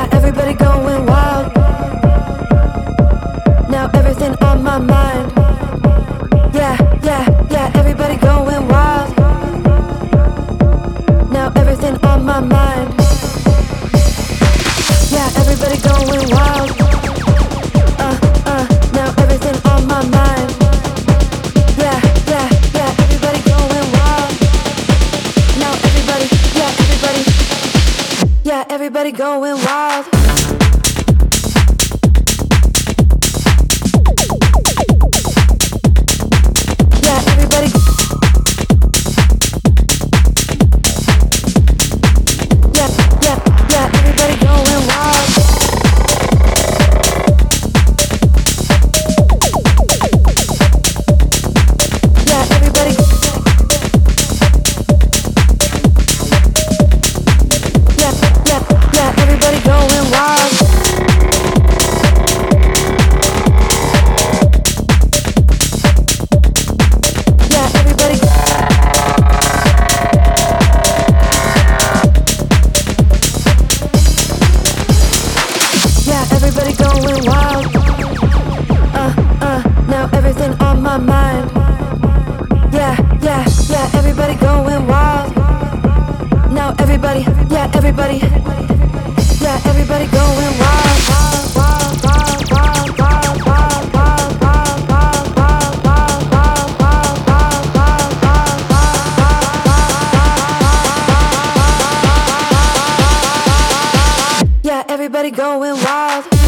Yeah, everybody going wild. Now everything on my mind. Yeah, yeah, yeah, everybody going wild. Now everything on my mind. Yeah, everybody going wild. Now everything on my mind. Yeah, yeah, yeah, everybody going wild. Now everybody, yeah, everybody going wild. Yeah, everybody. Yeah, yeah, yeah, everybody going wild. Yeah, everybody. Yeah, yeah, yeah, everybody going wild. Yeah, everybody. Yeah, everybody going wild. Now everything on my mind. Yeah, yeah, yeah, everybody going wild. Now everybody, yeah, everybody. Yeah, everybody going wild, wild, wild, wild, wild, wild, wild, wild, wild, wild, wild, wild, wild, wild, wild, wild, wild. Yeah, everybody going wild.